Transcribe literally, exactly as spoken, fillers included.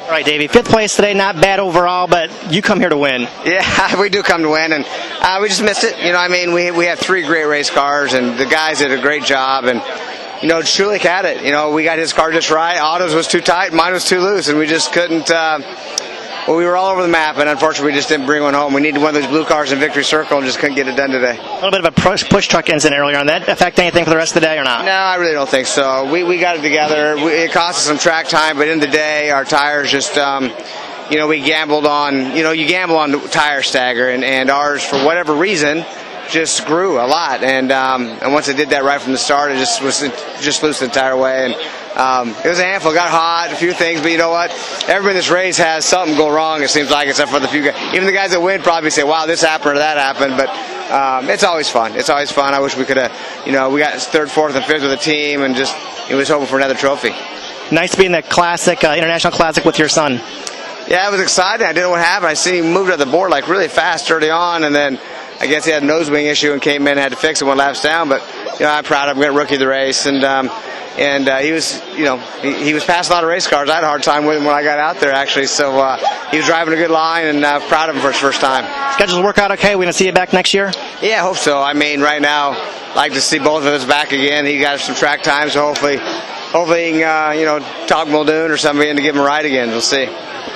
All right, Davey, fifth place today, not bad overall, but you come here to win. Yeah, we do come to win, and uh, we just missed it. You know, I mean, we we have three great race cars, and the guys did a great job, and you know, Schulich had it. You know, we got his car just right. Otto's was too tight, mine was too loose, and we just couldn't. Uh, well, we were all over the map, and unfortunately, we just didn't bring one home. We needed one of those blue cars in Victory Circle, and just couldn't get it done today. A little bit of a push, push truck incident earlier on. That affect anything for the rest of the day or not? No, I really don't think so. We we got it together. We, it cost us some track time, but in the day, our tires just. Um, You know, we gambled on, you know, you gamble on the tire stagger, and, and ours, for whatever reason, just grew a lot. And um, and once it did that right from the start, it just was just loose the entire way. And um, it was a handful. It got hot, a few things, but you know what? Everybody in this race has something go wrong, it seems like, except for the few guys. Even the guys that win probably say, wow, this happened or that happened. But um, it's always fun. It's always fun. I wish we could have, you know, we got third, fourth, and fifth with the team, and just it was hoping for another trophy. Nice to be in the classic, uh, International Classic with your son. Yeah, it was exciting. I didn't know what happened. I seen him move to the board like really fast early on, and then I guess he had a nose wing issue and came in and had to fix it one laps down. But you know, I'm proud of him. Got rookie of the race, and um, and uh, he was, you know, he, he was passing a lot of race cars. I had a hard time with him when I got out there actually. So uh, he was driving a good line, and I'm uh, proud of him for his first time. Schedules work out okay. We gonna see you back next year? Yeah, I hope so. I mean, right now, I'd like to see both of us back again. He got some track time, so hopefully, hopefully, he can, uh, you know, talk Muldoon or somebody into give him a ride again. We'll see.